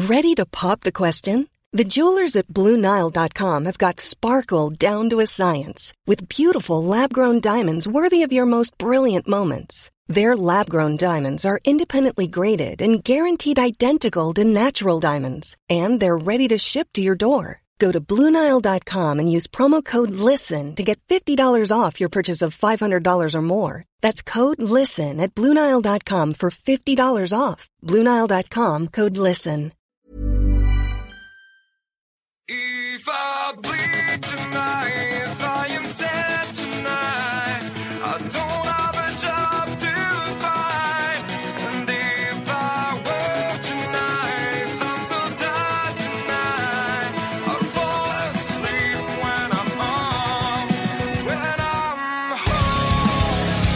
Ready to pop the question? The jewelers at BlueNile.com have got sparkle down to a science with beautiful lab-grown diamonds worthy of your most brilliant moments. Their lab-grown diamonds are independently graded and guaranteed identical to natural diamonds, and they're ready to ship to your door. Go to BlueNile.com and use promo code LISTEN to get $50 off your purchase of $500 or more. That's code LISTEN at BlueNile.com for $50 off. BlueNile.com, code LISTEN. If I bleed tonight, if I am sad tonight, I don't have a job to find. And if I work tonight, I'm so tired tonight, I'll fall asleep when I'm home, when I'm home.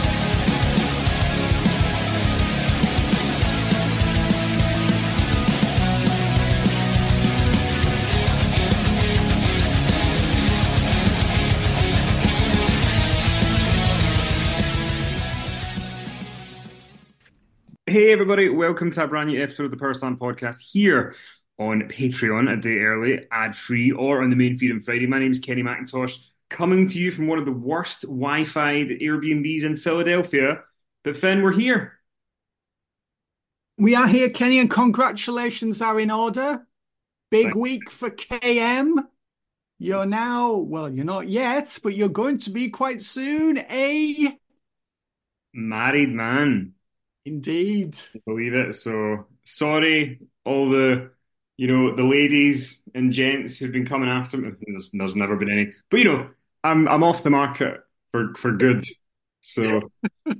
Hey everybody, welcome to a brand new episode of the Power Slam podcast here on Patreon, a day early, ad-free, or on the main feed on Friday. My name is Kenny McIntosh, coming to you from one of the worst Wi-Fi Airbnbs in Philadelphia. But Finn, we're here. We are here, Kenny, and congratulations are in order. Big week for KM. You're now, well, you're not yet, but you're going to be quite soon a... Married man. Indeed. Believe it. So sorry, all the the ladies and gents who've been coming after me. There's never been any, but I'm off the market for good. So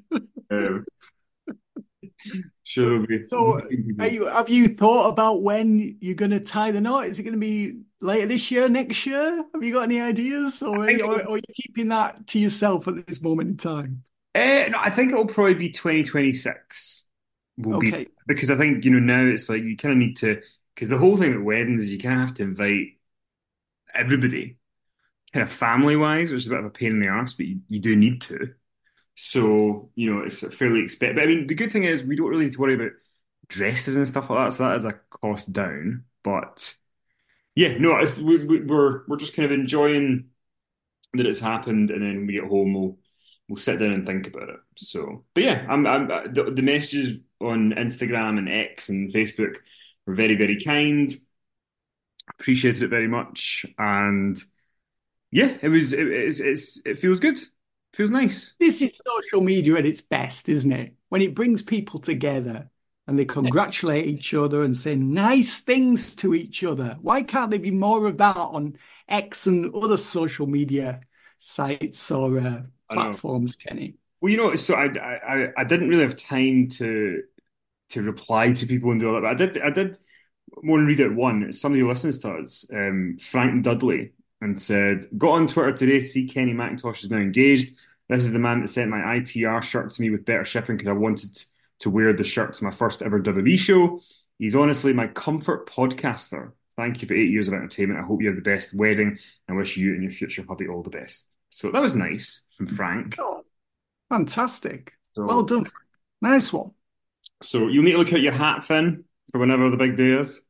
sure there'll be. So have you thought about when you're going to tie the knot? Is it going to be later this year, next year? Have you got any ideas, or are you keeping that to yourself at this moment in time? No, I think it'll probably be 2026. Okay. Because I think now it's like you kind of need to, because the whole thing with weddings is you kind of have to invite everybody, kind of family wise, which is a bit of a pain in the arse, but you do need to. So it's fairly expected. But I mean, the good thing is we don't really need to worry about dresses and stuff like that. So that is a cost down. But yeah, no, we're just kind of enjoying that it's happened, and then when we get home, we'll sit down and think about it. So, but yeah, the messages on Instagram and X and Facebook were very, very kind. Appreciated it very much, and yeah, it feels good. Feels nice. This is social media at its best, isn't it? When it brings people together and they congratulate each other and say nice things to each other. Why can't there be more of that on X and other social media sites or platforms, Kenny? Well, so I didn't really have time to reply to people and do all that, but I did want to read out one. Somebody who listens to us, Frank Dudley, and said, got on Twitter today to see Kenny McIntosh is now engaged. This is the man that sent my ITR shirt to me with better shipping because I wanted to wear the shirt to my first ever WWE show. He's honestly my comfort podcaster. Thank you for 8 years of entertainment. I hope you have the best wedding and wish you and your future hubby all the best. So that was nice from Frank. Oh, fantastic. So, well done. Nice one. So you'll need to look at your hat, Finn, for whenever the big day is.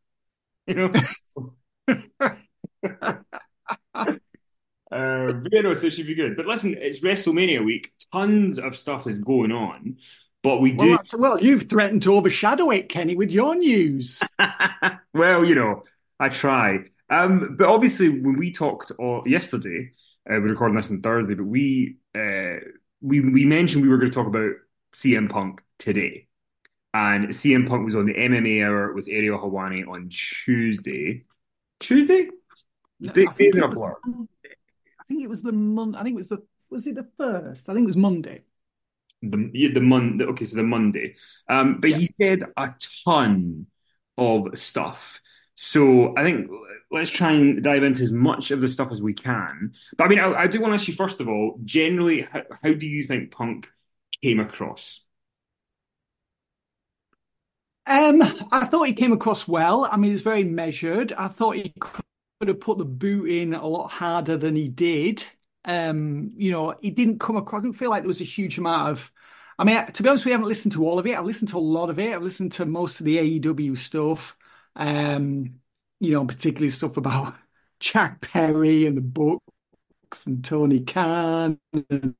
So it should be good. But listen, it's WrestleMania week. Tons of stuff is going on. But you've threatened to overshadow it, Kenny, with your news. Well, I try. But obviously, when we talked yesterday, we're recording this on Thursday, but we mentioned we were going to talk about CM Punk today. And CM Punk was on the MMA Hour with Ariel Helwani on Tuesday. Tuesday? I think it was the Monday. I think it was was it the first? I think it was Monday. The Monday. Okay, so the Monday. But he said a ton of stuff. So I think let's try and dive into as much of the stuff as we can. But I mean, I do want to ask you, first of all, generally, how do you think Punk came across? I thought he came across well. I mean, he was very measured. I thought he could have put the boot in a lot harder than he did. He didn't come across. I didn't feel like there was a huge amount of. I mean, to be honest, we haven't listened to all of it. I've listened to a lot of it. I've listened to most of the AEW stuff. Um, particularly stuff about Jack Perry and the books and Tony Khan and,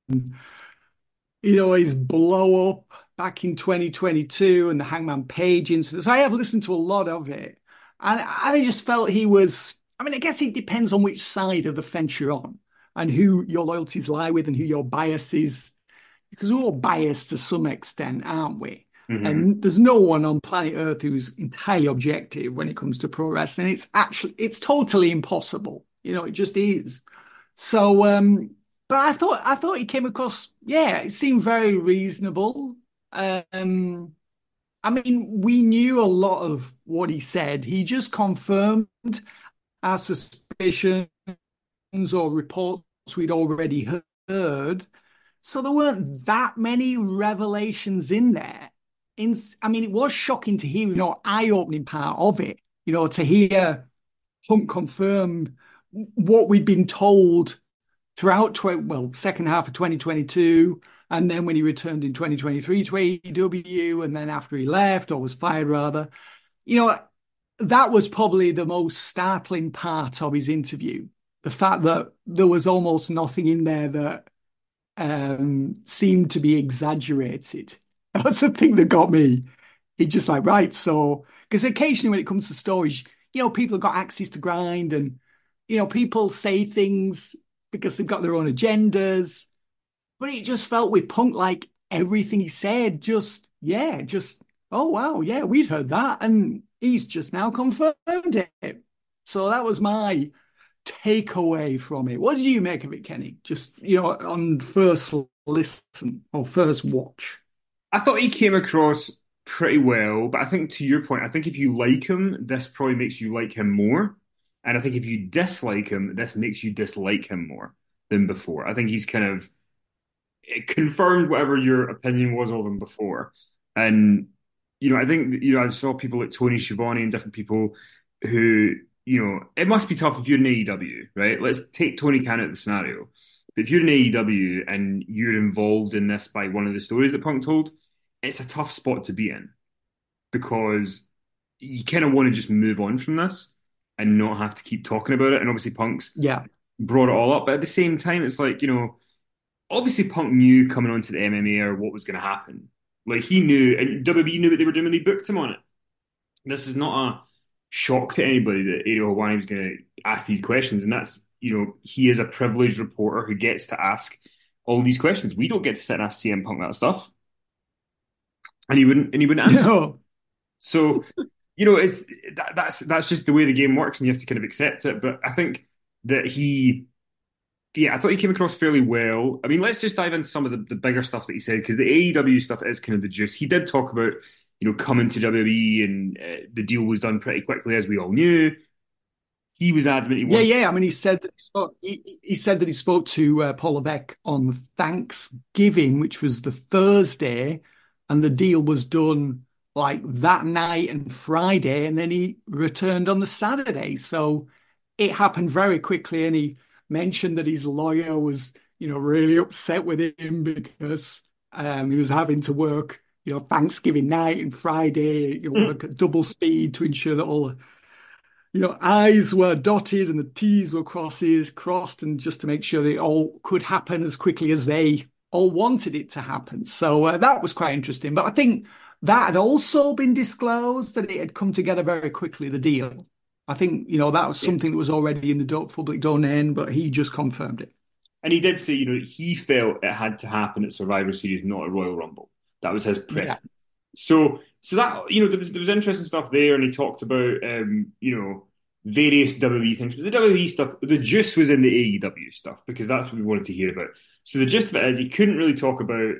his blow up back in 2022 and the Hangman Page incident. So I have listened to a lot of it. And I just felt he was, I mean, I guess it depends on which side of the fence you're on and who your loyalties lie with and who your bias is, because we're all biased to some extent, aren't we? Hmm. And there's no one on planet Earth who's entirely objective when it comes to pro wrestling. It's totally impossible. It just is. So, but I thought he came across, yeah, it seemed very reasonable. Um, I mean, we knew a lot of what he said. He just confirmed our suspicions or reports we'd already heard. So there weren't that many revelations in there. I mean, it was shocking to hear, eye-opening part of it, to hear Punk confirm what we'd been told throughout, second half of 2022, and then when he returned in 2023 to AEW, and then after he left, or was fired rather, you know, that was probably the most startling part of his interview. The fact that there was almost nothing in there that seemed to be exaggerated. That's the thing that got me. He just like, right, so, because occasionally when it comes to stories, people have got axes to grind and, people say things because they've got their own agendas. But it just felt with Punk like everything he said, oh, wow, yeah, we'd heard that. And he's just now confirmed it. So that was my takeaway from it. What did you make of it, Kenny? Just, on first listen or first watch. I thought he came across pretty well, but I think to your point, I think if you like him, this probably makes you like him more. And I think if you dislike him, this makes you dislike him more than before. I think he's kind of confirmed whatever your opinion was of him before. And, I think, I saw people like Tony Schiavone and different people who, it must be tough if you're in AEW, right? Let's take Tony Khan out of the scenario. But if you're in AEW and you're involved in this by one of the stories that Punk told, it's a tough spot to be in because you kind of want to just move on from this and not have to keep talking about it. And obviously, Punk's Yeah. brought it all up. But at the same time, it's like, obviously Punk knew coming onto the MMA or what was going to happen. Like he knew, and WWE knew what they were doing when they booked him on it. This is not a shock to anybody that Ariel Helwani was going to ask these questions. And that's, he is a privileged reporter who gets to ask all these questions. We don't get to sit and ask CM Punk that stuff. And he wouldn't answer. No. So, that's just the way the game works and you have to kind of accept it. But I think that I thought he came across fairly well. I mean, let's just dive into some of the bigger stuff that he said because the AEW stuff is kind of the juice. He did talk about, coming to WWE and the deal was done pretty quickly, as we all knew. He was adamant he wanted. Yeah. I mean, he said that he said that he spoke to Paul Levesque on Thanksgiving, which was the Thursday, and the deal was done like that night and Friday, and then he returned on the Saturday. So it happened very quickly, and he mentioned that his lawyer was, really upset with him because he was having to work, Thanksgiving night and Friday, work at double speed to ensure that all the, I's were dotted and the T's were crossed, and just to make sure that it all could happen as quickly as they all wanted it to happen. So that was quite interesting. But I think that had also been disclosed that it had come together very quickly, the deal. I think, that was something that was already in the public domain, but he just confirmed it. And he did say, he felt it had to happen at Survivor Series, not at Royal Rumble. That was his preference. Yeah. So that, there was interesting stuff there, and he talked about, various WWE things. But the WWE stuff, the juice was in the AEW stuff because that's what we wanted to hear about. So the gist of it is he couldn't really talk about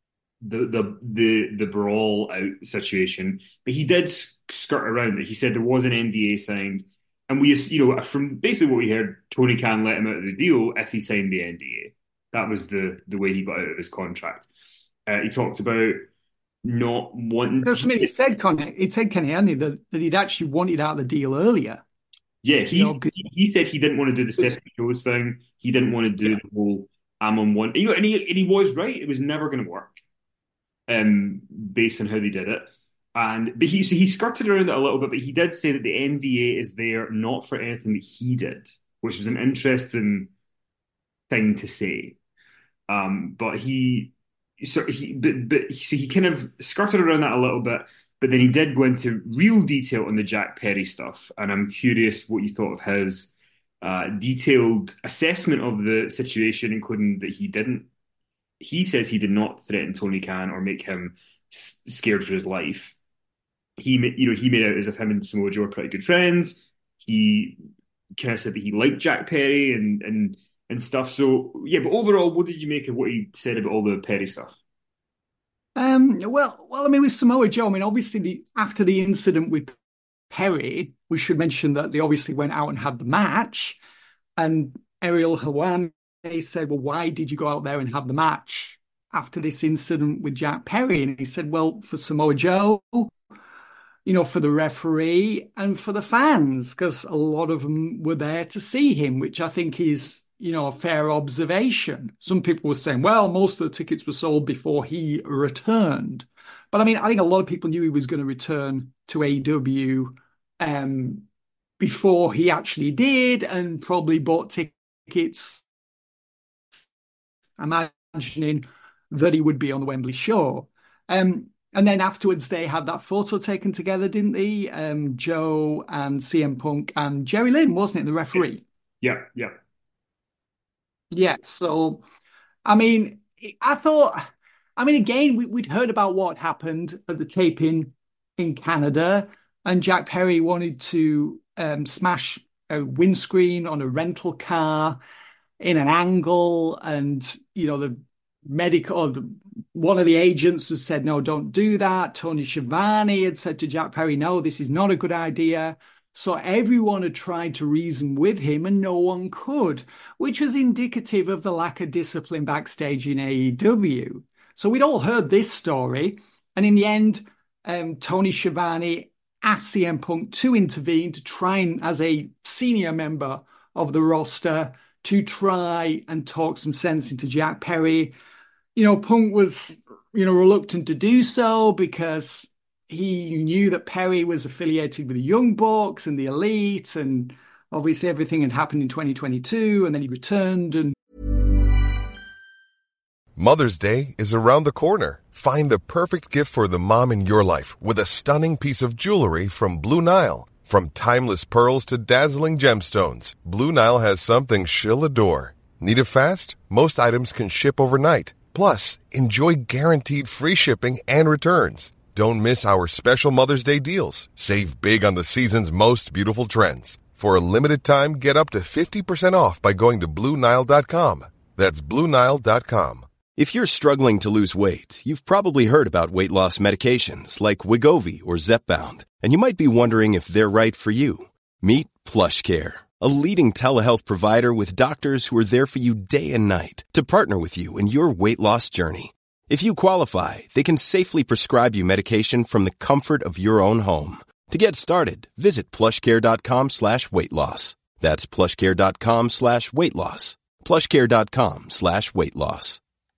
the brawl out situation, but he did skirt around it. He said there was an NDA signed, and we, from basically what we heard, Tony Khan let him out of the deal if he signed the NDA. That was the way he got out of his contract. He talked about not wanting. That's, I mean, it said Kenny, hadn't he, that he'd actually wanted out of the deal earlier. Yeah, he said he didn't want to do the separate shows thing. He didn't want to do the whole I'm on one. And he was right. It was never going to work. Based on how they did it. But he skirted around it a little bit, but he did say that the NDA is there not for anything that he did, which was an interesting thing to say. But he kind of skirted around that a little bit, but then he did go into real detail on the Jack Perry stuff, and I'm curious what you thought of his detailed assessment of the situation, including that he says he did not threaten Tony Khan or make him scared for his life. He made out as if him and Samoa Joe are pretty good friends. He kind of said that he liked Jack Perry and stuff. So yeah, but overall, what did you make of what he said about all the Perry stuff? Well, I mean, with Samoa Joe, I mean, obviously, after the incident with Perry, we should mention that they obviously went out and had the match, and Ariel Helwani said, "Well, why did you go out there and have the match after this incident with Jack Perry?" And he said, "Well, for Samoa Joe, for the referee and for the fans, because a lot of them were there to see him," which I think is, a fair observation. Some people were saying, well, most of the tickets were sold before he returned. But I mean, I think a lot of people knew he was going to return to AEW before he actually did, and probably bought tickets imagining that he would be on the Wembley show. And then afterwards, they had that photo taken together, didn't they? Joe and CM Punk and Jerry Lynn, wasn't it, the referee? Yeah, yeah. Yeah, so, I mean, again, we'd heard about what happened at the taping in Canada, and Jack Perry wanted to smash a windscreen on a rental car in an angle, and, the medical, one of the agents has said, no, don't do that. Tony Schiavone had said to Jack Perry, no, this is not a good idea. So everyone had tried to reason with him and no one could, which was indicative of the lack of discipline backstage in AEW. So we'd all heard this story. And in the end, Tony Schiavone asked CM Punk to intervene, to try and, as a senior member of the roster, to try and talk some sense into Jack Perry. Punk was, reluctant to do so because he knew that Perry was affiliated with the Young Bucks and the Elite, and obviously everything had happened in 2022, and then he returned. And Mother's Day is around the corner. Find the perfect gift for the mom in your life with a stunning piece of jewelry from Blue Nile. From timeless pearls to dazzling gemstones, Blue Nile has something she'll adore. Need it fast? Most items can ship overnight. Plus, enjoy guaranteed free shipping and returns. Don't miss our special Mother's Day deals. Save big on the season's most beautiful trends. For a limited time, get up to 50% off by going to BlueNile.com. That's BlueNile.com. If you're struggling to lose weight, you've probably heard about weight loss medications like Wegovy or Zepbound, and you might be wondering if they're right for you. Meet PlushCare, a leading telehealth provider with doctors who are there for you day and night to partner with you in your weight loss journey. If you qualify, they can safely prescribe you medication from the comfort of your own home. To get started, visit plushcare.com/weight-loss. That's plushcare.com/weight-loss. plushcare.com/weight-loss.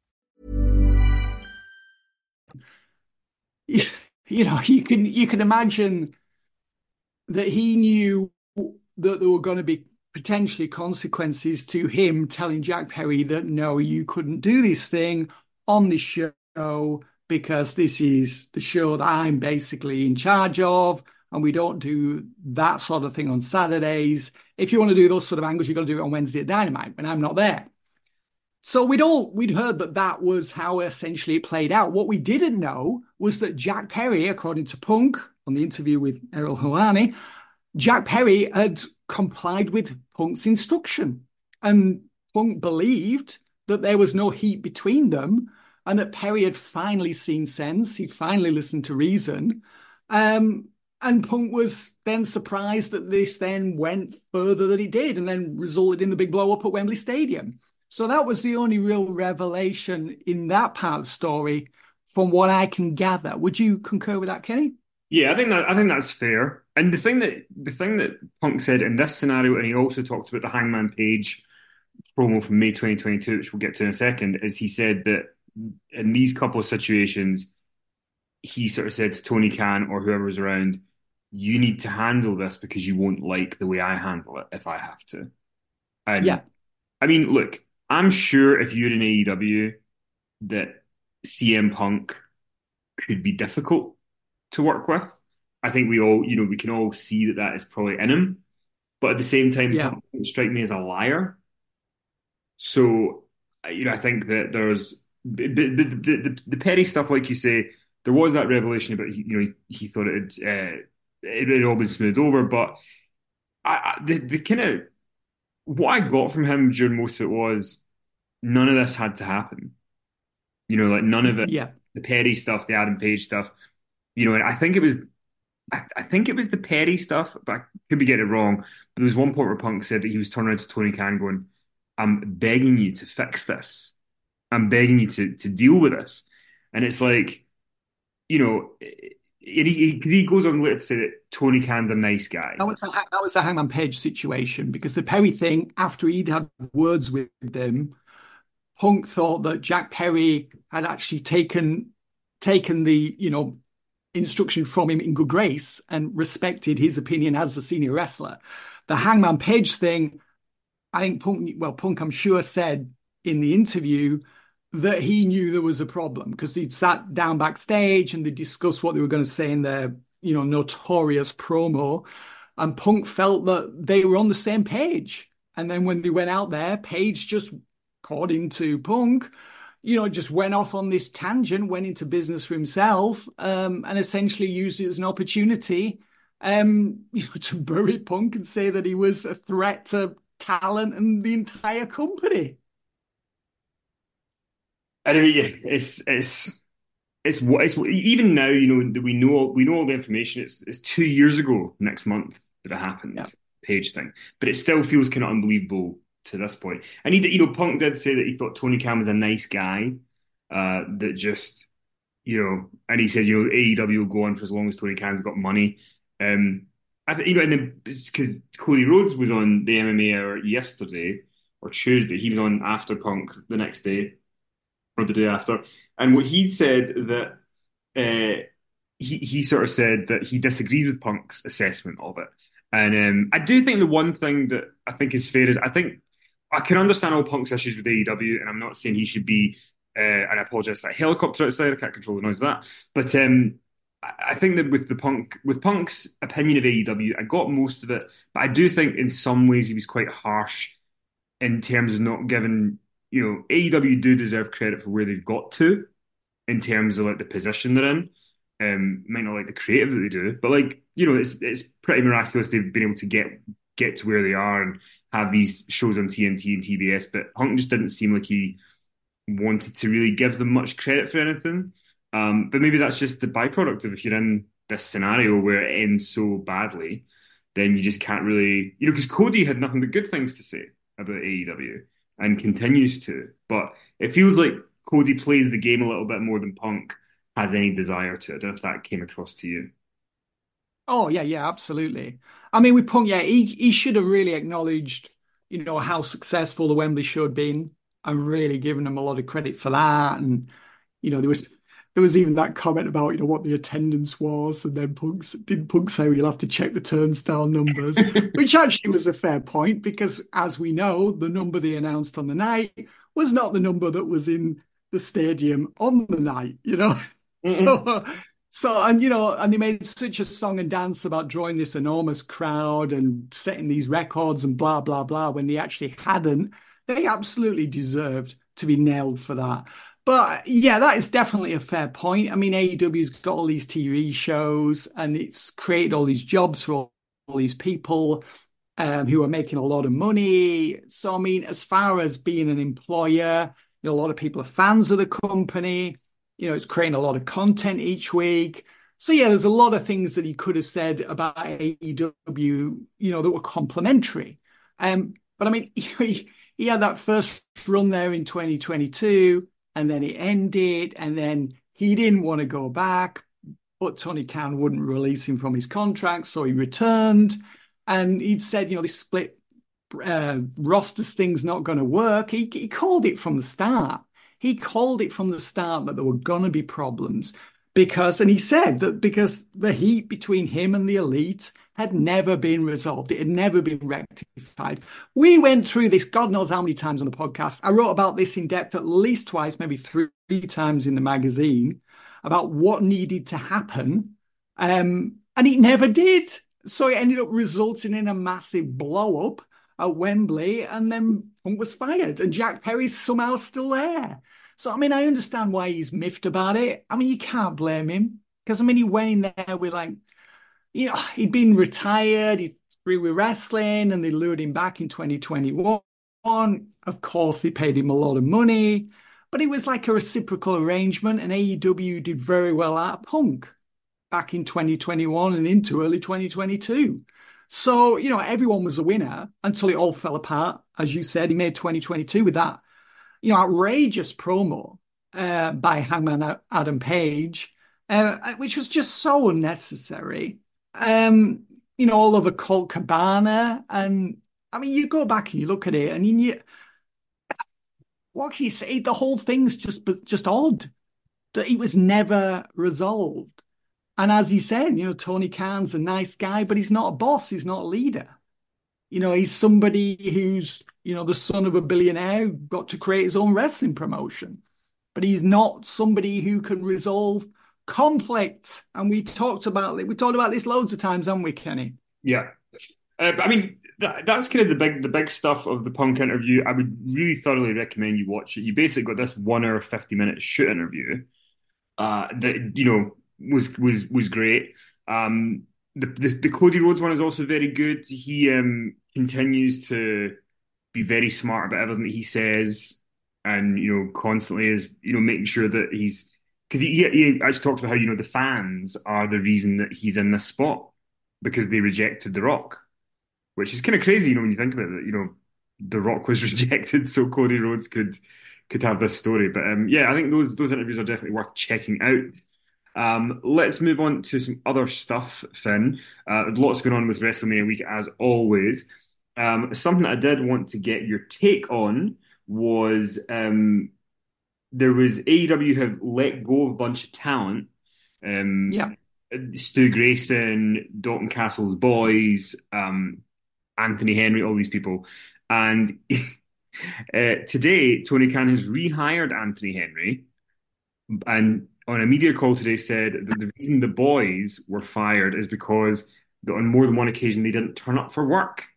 You can imagine that he knew that there were going to be potentially consequences to him telling Jack Perry that, no, you couldn't do this thing on this show because this is the show that I'm basically in charge of, and we don't do that sort of thing on Saturdays. If you want to do those sort of angles, you've got to do it on Wednesday at Dynamite when I'm not there. So we'd heard that was how essentially it played out. What we didn't know was that Jack Perry, according to Punk on the interview with Ariel Helwani, Jack Perry had complied with Punk's instruction, and Punk believed that there was no heat between them, and that Perry had finally seen sense. He'd finally listened to reason. And Punk was then surprised that this then went further than it did, and then resulted in the big blow up at Wembley Stadium. So that was the only real revelation in that part of the story, from what I can gather. Would you concur with that, Kenny? Yeah, I think that's fair. And the thing that Punk said in this scenario, and he also talked about the Hangman Page promo from May 2022, which we'll get to in a second, is he said that in these couple of situations, he sort of said to Tony Khan or whoever was around, you need to handle this because you won't like the way I handle it if I have to. And Yeah. I mean, look, I'm sure if you're in AEW that CM Punk could be difficult to work with. I think we can all see that that is probably in him. But at the same time, Yeah. Punk doesn't strike me as a liar. So, I think that there's the petty stuff, like you say, there was that revelation about, he thought it had all been smoothed over. But the kind of, what I got from him during most of it was none of this had to happen. Like none of it, Yeah. the Perry stuff, the Adam Page stuff, and I think it was the Perry stuff, but I could be getting it wrong. But there was one point where Punk said that he was turning around to Tony Khan going, I'm begging you to fix this. I'm begging you to deal with this. And it's like, he goes on later to say that Tony Khan's a nice guy. That was the Hangman Page situation, because the Perry thing, after he'd had words with them, Punk thought that Jack Perry had actually taken the, instruction from him in good grace and respected his opinion as a senior wrestler. The Hangman Page thing, I think Punk, I'm sure, said in the interview that he knew there was a problem because they'd sat down backstage and they discussed what they were going to say in their, notorious promo. And Punk felt that they were on the same page. And then when they went out there, Page just, according to Punk, just went off on this tangent, went into business for himself, and essentially used it as an opportunity, to bury Punk and say that he was a threat to talent and the entire company. And I mean, yeah, it's even now, that we know all the information. It's 2 years ago next month that it happened, Yeah. Page thing, but it still feels kind of unbelievable to this point. And Punk did say that he thought Tony Khan was a nice guy, that just, and he said, AEW will go on for as long as Tony Khan's got money. I think, and then because Cody Rhodes was on the MMA Hour yesterday or Tuesday, he was on after Punk the next day or the day after, and what he said that he sort of said that he disagrees with Punk's assessment of it. And I do think the one thing that I think is fair is I think I can understand all Punk's issues with AEW, and I'm not saying he should be, and I apologize, that helicopter outside, I can't control the noise of that. But I think that with Punk's opinion of AEW, I got most of it, but I do think in some ways he was quite harsh in terms of not giving, AEW do deserve credit for where they've got to in terms of like the position they're in. Might not like the creative that they do, but like, it's pretty miraculous they've been able to get to where they are and have these shows on TNT and TBS. But Punk just didn't seem like he wanted to really give them much credit for anything. But maybe that's just the byproduct of, if you're in this scenario where it ends so badly, then you just can't really, because Cody had nothing but good things to say about AEW and continues to. But it feels like Cody plays the game a little bit more than Punk has any desire to. I don't know if that came across to you. Oh, yeah, absolutely. I mean, with Punk, yeah, he should have really acknowledged, how successful the Wembley show had been, and really given him a lot of credit for that. And, there was even that comment about, what the attendance was. And then Punk say, you'll have to check the turnstile numbers, which actually was a fair point, because as we know, the number they announced on the night was not the number that was in the stadium on the night, Mm-mm. And they made such a song and dance about drawing this enormous crowd and setting these records and blah, blah, blah, when they actually hadn't. They absolutely deserved to be nailed for that. But yeah, that is definitely a fair point. I mean, AEW's got all these TV shows and it's created all these jobs for all these people who are making a lot of money. So, I mean, as far as being an employer, a lot of people are fans of the company. It's creating a lot of content each week. So, yeah, there's a lot of things that he could have said about AEW, that were complimentary. But I mean, he had that first run there in 2022, and then it ended, and then he didn't want to go back, but Tony Khan wouldn't release him from his contract, so he returned. And he'd said, this split rosters thing's not going to work. He called it from the start. He called it from the start that there were going to be problems. and he said that because the heat between him and the elite had never been resolved. It had never been rectified. We went through this, God knows how many times on the podcast. I wrote about this in depth at least twice, maybe three times in the magazine, about what needed to happen. And it never did. So it ended up resulting in a massive blow up at Wembley, and then Punk was fired, and Jack Perry's somehow still there. So, I mean, I understand why he's miffed about it. I mean, you can't blame him because, I mean, he went in there with like, you know, he'd been retired, he'd free with wrestling, and they lured him back in 2021. Of course, they paid him a lot of money, but it was like a reciprocal arrangement, and AEW did very well at Punk back in 2021 and into early 2022. So, you know, everyone was a winner until it all fell apart. As you said, he made 2022 with that, you know, outrageous promo by Hangman Adam Page, which was just so unnecessary. You know, all over Colt Cabana. And I mean, you go back and you look at it and what can you say? The whole thing's just odd that it was never resolved. And as he said, you know, Tony Khan's a nice guy, but he's not a boss. He's not a leader. You know, he's somebody who's, you know, the son of a billionaire who got to create his own wrestling promotion. But he's not somebody who can resolve conflict. And we talked about this loads of times, haven't we, Kenny? Yeah. I mean, that's kind of the big stuff of the Punk interview. I would really thoroughly recommend you watch it. You basically got this 1 hour, 50-minute shoot interview that, you know, was great. The Cody Rhodes one is also very good. He continues to be very smart about everything that he says, and you know, constantly is, you know, making sure that he's, because he actually talks about how, you know, the fans are the reason that he's in this spot because they rejected The Rock, which is kind of crazy, you know, when you think about it. You know, The Rock was rejected, so Cody Rhodes could have this story. But yeah, I think those interviews are definitely worth checking out. Let's move on to some other stuff, Finn. Lots going on with WrestleMania week as always. Something I did want to get your take on was there was AEW have let go of a bunch of talent. Yeah. Stu Grayson, Dalton Castle's boys, Anthony Henry, all these people. And today, Tony Khan has rehired Anthony Henry, and on a media call today said that the reason the boys were fired is because on more than one occasion they didn't turn up for work.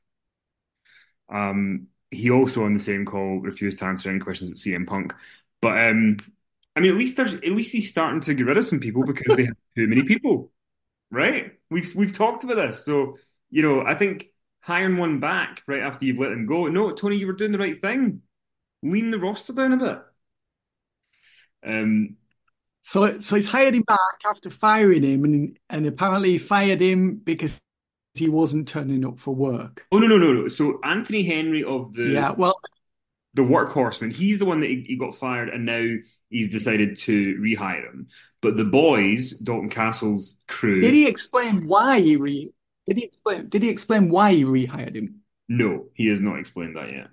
He also on the same call refused to answer any questions about CM Punk. But I mean, at least he's starting to get rid of some people because they have too many people, right? We've talked about this, so you know, I think hiring one back right after you've let him go. No, Tony, you were doing the right thing. Lean the roster down a bit. So he's hired him back after firing him, and apparently he fired him because he wasn't turning up for work. Oh no. So Anthony Henry of the Workhorsemen, he's the one that he got fired, and now he's decided to rehire him. But the boys, Dalton Castle's crew, did he explain why he explain why he rehired him? No, he has not explained that yet.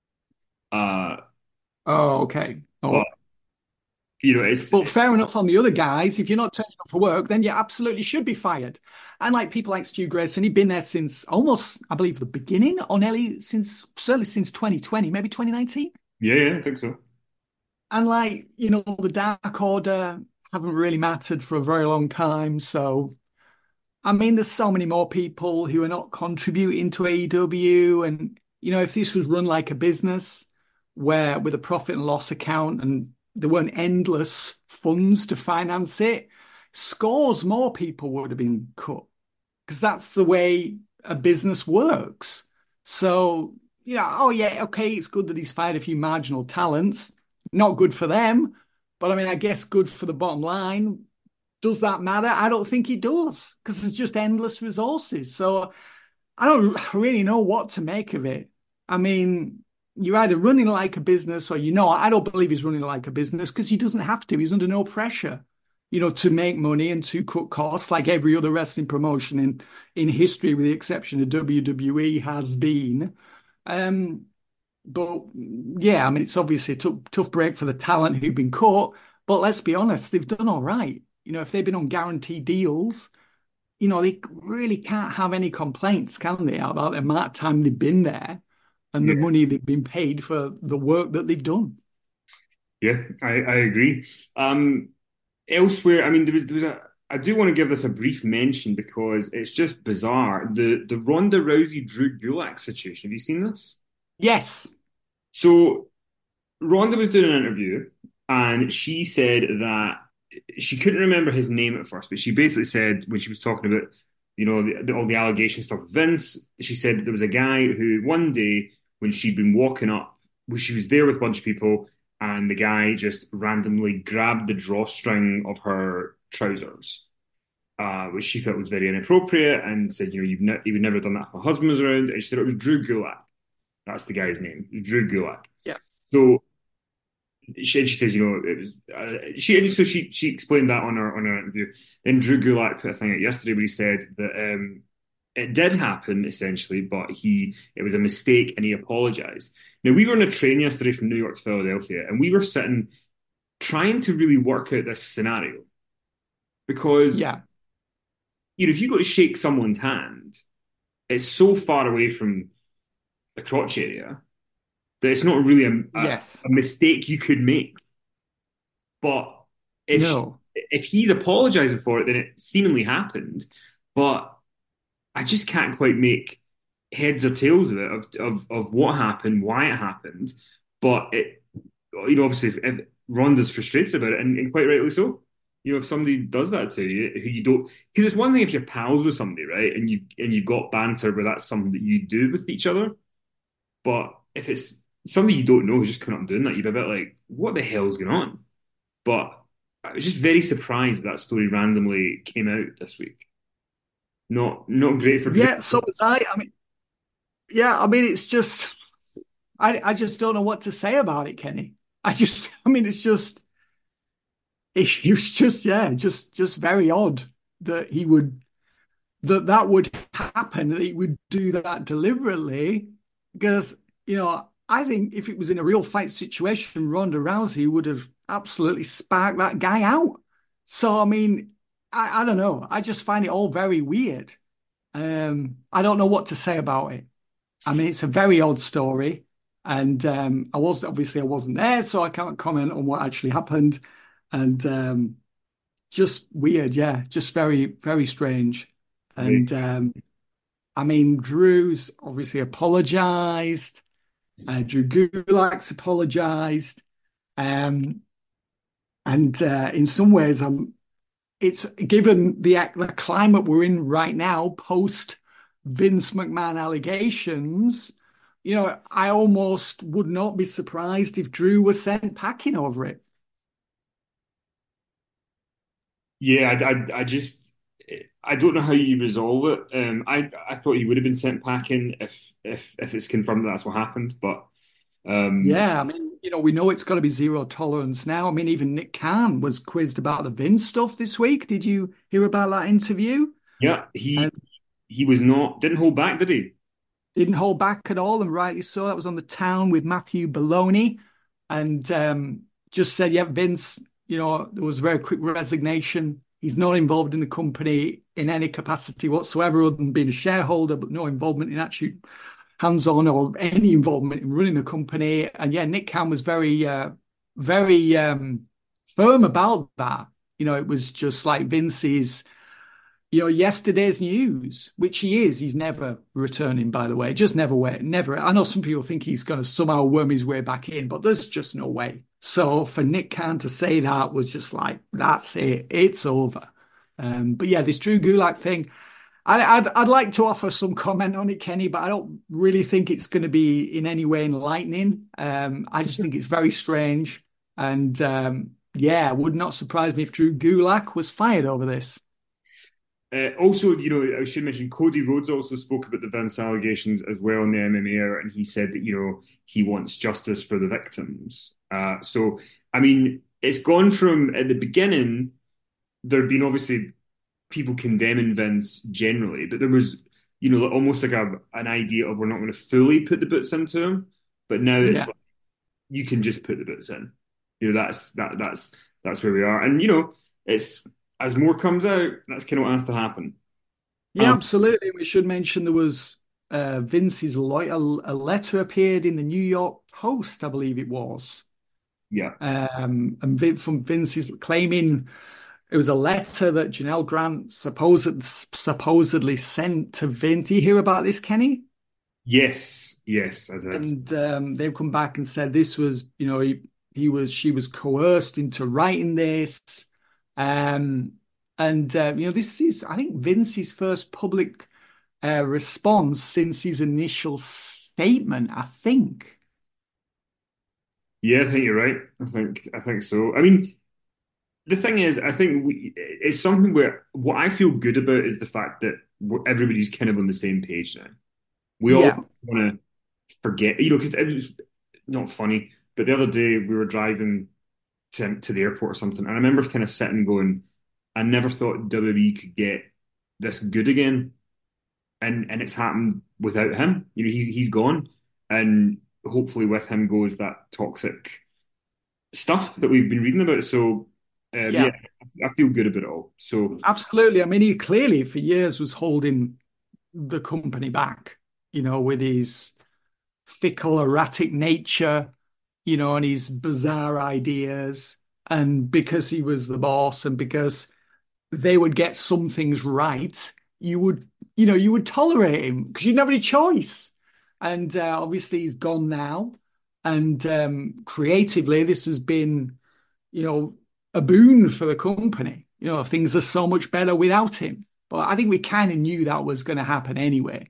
Oh, okay. Oh. But you know, but fair enough on the other guys. If you're not turning up for work, then you absolutely should be fired. And like people like Stu Grayson, he'd been there since almost, I believe, the beginning, or nearly certainly since 2020, maybe 2019. Yeah, I think so. And like, you know, the Dark Order haven't really mattered for a very long time. So, I mean, there's so many more people who are not contributing to AEW. And, you know, if this was run like a business where with a profit and loss account and there weren't endless funds to finance it, scores more people would have been cut because that's the way a business works. So, you know, oh yeah, okay, it's good that he's fired a few marginal talents. Not good for them, but I mean, I guess good for the bottom line. Does that matter? I don't think it does because it's just endless resources. So I don't really know what to make of it. I mean, you're either running like a business or I don't believe he's running like a business because he doesn't have to. He's under no pressure, you know, to make money and to cut costs like every other wrestling promotion in history, with the exception of WWE, has been. But yeah, I mean, it's obviously a tough break for the talent who've been caught, but let's be honest, they've done all right. if they've been on guaranteed deals, they really can't have any complaints, can they, about the amount of time they've been there and the Yeah, money they've been paid for the work that they've done. yeah, I agree. Elsewhere, I mean, there was a. I do want to give this a brief mention because it's just bizarre. The Ronda Rousey Drew Gulak situation. Have you seen this? Yes. So Ronda was doing an interview and she said that she couldn't remember his name at first, but she basically said when she was talking about, all the allegation stuff with Vince, she said that there was a guy who one day when she'd been walking up, when she was there with a bunch of people, and the guy just randomly grabbed the drawstring of her trousers, which she felt was very inappropriate, and said, you would never have done that if my husband was around. And she said it was Drew Gulak. That's the guy's name, Drew Gulak. Yeah. So she says, it was she explained that on her interview. Then Drew Gulak put a thing out yesterday where he said that it did happen essentially, but it was a mistake and he apologized. Now we were on a train yesterday from New York to Philadelphia, and we were sitting trying to really work out this scenario because Yeah. if you go to shake someone's hand, it's so far away from the crotch area that it's not really Yes. a mistake you could make. But No. if he's apologizing for it, then it seemingly happened. But I just can't quite make heads or tails of it, of what happened, why it happened. But obviously, if Ronda's frustrated about it, and quite rightly so. If somebody does that to you, who you don't, because it's one thing if you're pals with somebody, right, and you've got banter where that's something that you do with each other. But if it's somebody you don't know who's just coming up and doing that, you'd be a bit like, what the hell's going on? But I was just very surprised that story randomly came out this week. Not great for Drew. Yeah, so was I. It's just, I just don't know what to say about it, Kenny. It's just, it was just, yeah, just very odd that that would happen, that he would do that deliberately. Because, I think if it was in a real fight situation, Ronda Rousey would have absolutely sparked that guy out. So, I don't know. I just find it all very weird. I don't know what to say about it. It's a very odd story. And I wasn't there, so I can't comment on what actually happened. And just weird, yeah, just very, very strange. And Drew's obviously apologized. Drew Gulak's apologized. And in some ways, it's given the climate we're in right now, post Vince McMahon allegations, I almost would not be surprised if Drew was sent packing over it. Yeah, I don't know how you resolve it. I thought he would have been sent packing if it's confirmed that that's what happened, but Yeah, we know it's got to be zero tolerance now. Even Nick Khan was quizzed about the Vince stuff this week. Did you hear about that interview? yeah, he was not didn't hold back, did he? Didn't hold back at all, and rightly so. That was on the Town with Matthew Baloney, and just said, yeah, Vince, there was a very quick resignation. He's not involved in the company in any capacity whatsoever, other than being a shareholder, but no involvement in actually hands-on or any involvement in running the company. And yeah, Nick Khan was very, very firm about that. It was just like Vince's, yesterday's news, which he is. He's never returning, by the way. Just never. I know some people think he's going to somehow worm his way back in, but there's just no way. So for Nick Khan to say that was just like, that's it. It's over. But yeah, this Drew Gulak thing, I'd like to offer some comment on it, Kenny, but I don't really think it's going to be in any way enlightening. I just think it's very strange. And yeah, would not surprise me if Drew Gulak was fired over this. Also, I should mention Cody Rhodes also spoke about the Vince allegations as well in the MMA Hour, and he said that, he wants justice for the victims. So, it's gone from, at the beginning, there'd been obviously people condemning Vince generally, but there was, almost like an idea of we're not going to fully put the boots into him, but now it's like, you can just put the boots in. That's where we are. And, it's as more comes out, that's kind of what has to happen. Yeah, absolutely. We should mention there was Vince's lawyer, a letter appeared in the New York Post, I believe it was. Yeah. And from Vince's claiming it was a letter that Janelle Grant supposedly sent to Vince. Do you hear about this, Kenny? Yes, I did. And they've come back and said this was, she was coerced into writing this. This is, I think, Vince's first public response since his initial statement, I think. Yeah, I think you're right. I think so. I mean, the thing is, I think it's something where what I feel good about is the fact that everybody's kind of on the same page now. We all Yeah. want to forget, because it was not funny, but the other day we were driving to the airport or something, and I remember kind of sitting going, I never thought WWE could get this good again, and it's happened without him. He's gone, and hopefully with him goes that toxic stuff that we've been reading about. So Yeah, I feel good about it all. So absolutely. I mean, he clearly for years was holding the company back, with his fickle, erratic nature, and his bizarre ideas. And because he was the boss and because they would get some things right, you would tolerate him because you didn't have any choice. And obviously he's gone now. And creatively, this has been, a boon for the company. Things are so much better without him. But I think we kind of knew that was going to happen anyway.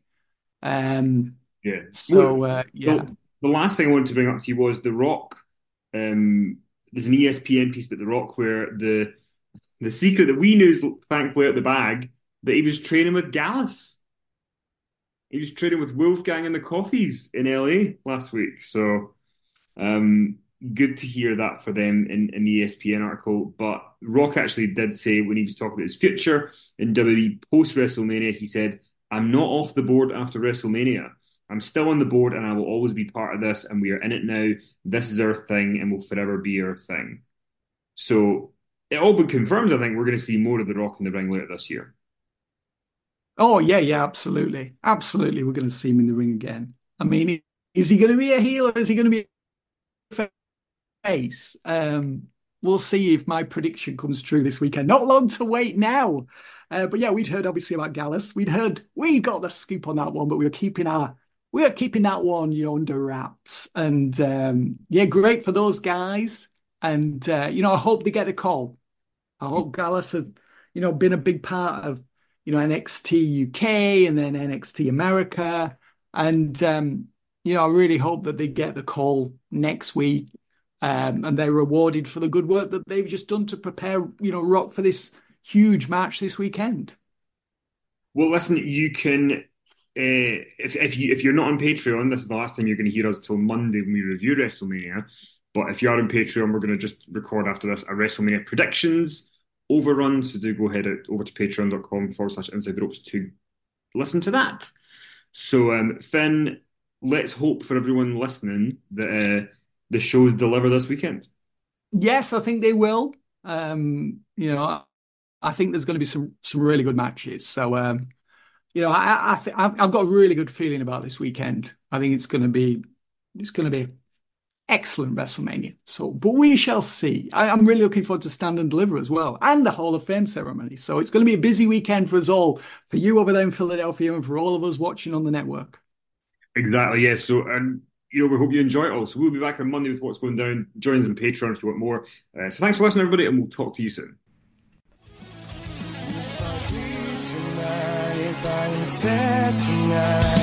yeah. Yeah. The last thing I wanted to bring up to you was The Rock. There's an ESPN piece about The Rock where the secret that we knew is thankfully out the bag that he was training with Gallus. He was training with Wolfgang and the Coffees in LA last week. So good to hear that for them in the ESPN article. But Rock actually did say when he was talking about his future in WWE post WrestleMania, he said, I'm not off the board after WrestleMania. I'm still on the board and I will always be part of this, and we are in it now. This is our thing and will forever be our thing. So it all but confirms, I think, we're going to see more of The Rock in the ring later this year. Oh, yeah, absolutely. Absolutely. We're going to see him in the ring again. I mean, is he going to be a heel or is he going to be a face? We'll see if my prediction comes true this weekend. Not long to wait now. But yeah, we'd heard obviously about Gallus. We got the scoop on that one, but we were keeping that one, under wraps. And great for those guys. And I hope they get a call. I hope Gallus has, been a big part of, NXT UK and then NXT America. And I really hope that they get the call next week. And they're rewarded for the good work that they've just done to prepare, Rock for this huge match this weekend. Well, listen, you can, if you're not on Patreon, this is the last time you're going to hear us till Monday when we review WrestleMania. But if you are on Patreon, we're going to just record after this a WrestleMania predictions overrun. So do go head over to patreon.com/Inside the Ropes to listen to that. So, Finn, let's hope for everyone listening that the shows deliver this weekend. Yes, I think they will. I think there's going to be some really good matches. So, I've got a really good feeling about this weekend. I think it's going to be excellent WrestleMania. So, but we shall see. I'm really looking forward to Stand and Deliver as well, and the Hall of Fame ceremony. So it's going to be a busy weekend for us all, for you over there in Philadelphia, and for all of us watching on the network. Exactly, yes. So, we hope you enjoy it all. So we'll be back on Monday with what's going down. Join us on Patreon if you want more. So thanks for listening, everybody, and we'll talk to you soon. If I am sad tonight,